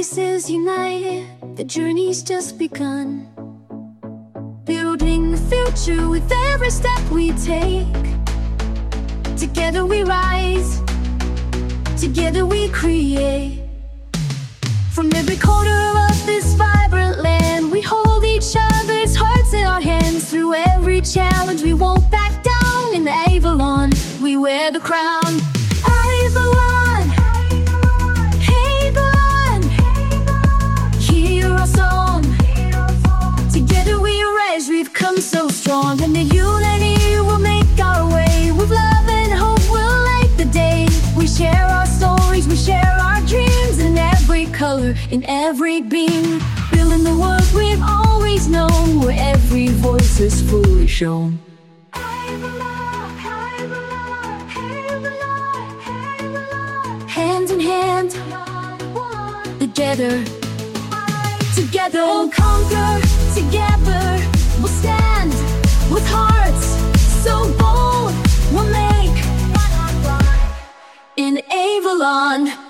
voices united, the journey's just begun. Building the future with every step we take. Together we rise, together we create. From every corner of this vibrant land, we hold each other's hearts in our hands. Through every challenge we won't back down. In Avalon, we wear the crown. Avalon, Avalon, hear our song. Together we rise, we've come so strong. And the unity will make our way. With love and hope we'll light the day. We share our stories, we share our dreams. In every color, in every beam, building the world we've always known, where every voice is fully shown. Hand in hand, together, together we'll conquer, together we'll stand. With hearts so bold, we'll make in Avalon.